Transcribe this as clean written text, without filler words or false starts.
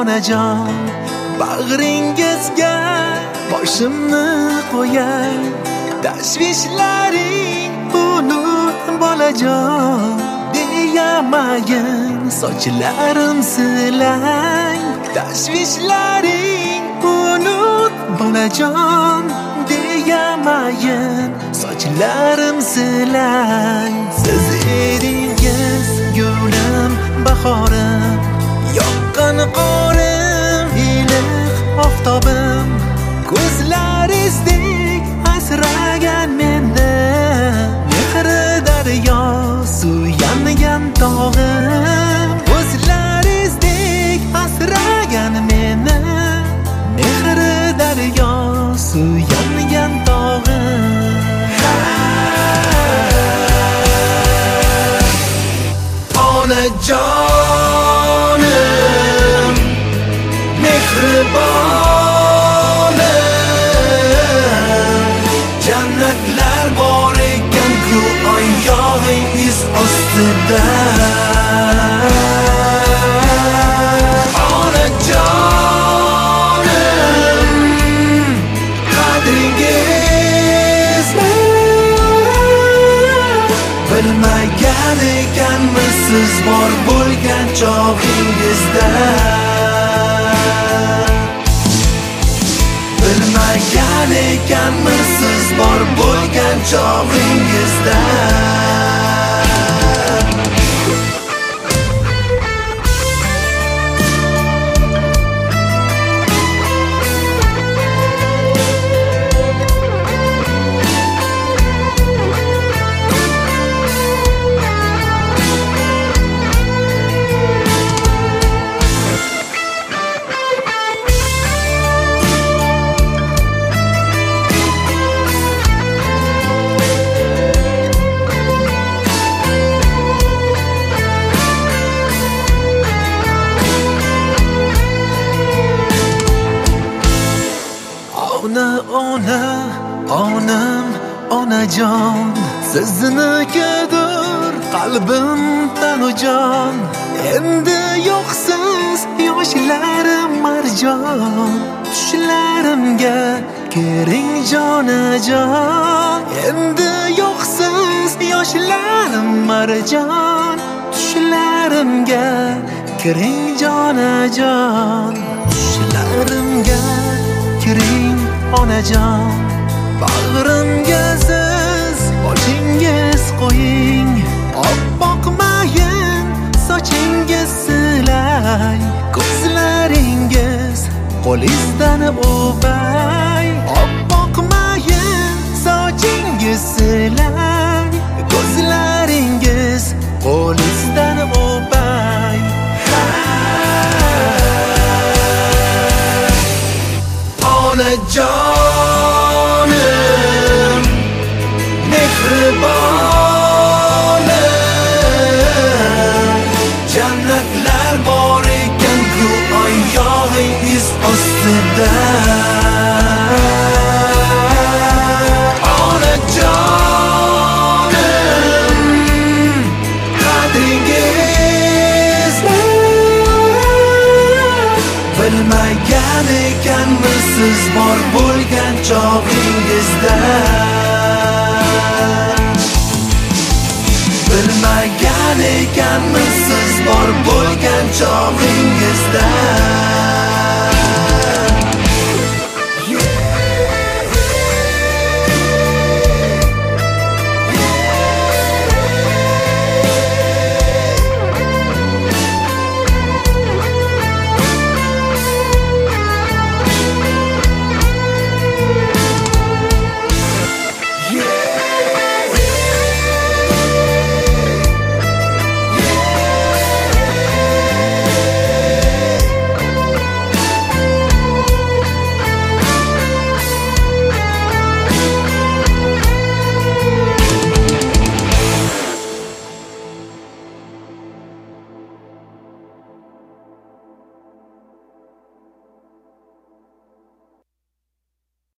onajon, bag'ringizga boshimni qo'yay. Tashvishlaring unut bolajon, deyamayin sochlarim silang. Tashvishlaring unut bolajon, deyamayin sochlarim silang. Siz edingiz gulim, bahorim, yoqqan qorim, iliq oftobim. Ko'zlarizdek asragan meni, mehri daryo suyangan tog'im. Ko'zlarizdek asragan meni, mehri daryo suyangan tog'im. Onajonim, mehribonim, jannatlar bor ekan-ku oyog'ingiz ostida. Onajonim, qadringizni bilmagan ekanmiz siz bor bo'lgan chog'ingizda. Bilmagan ekanmiz siz bor bo'lgan chog'ingizda. Onam, onajon, siznikidir qalbim tanujon. Endi yo'qsiz yoshlarim marjon, tushlarimga kiring jonajon. Endi yo'qsiz yoshlarim marjon, tushlarimga kiring jonajon. Tushlarimga kiring onajon, bag'rimga siz boshingiz qo'ying. Oppoq mayin sochingiz silay, ko'zlaringiz qo'lingizdan o'pay. Oppoq mayin sochingiz silay, ko'zlaringiz qo'lingizdan o'pay. Onajonim, mehribonim, jannatlar bor ekan-ku oyog'ingiz ostida. Onajonim, qadringizni bilmagan ekanmiz siz bor bo'lgan chog'ingizda. Bilmagan ekanmiz siz bor bo'lgan chog'ingizda.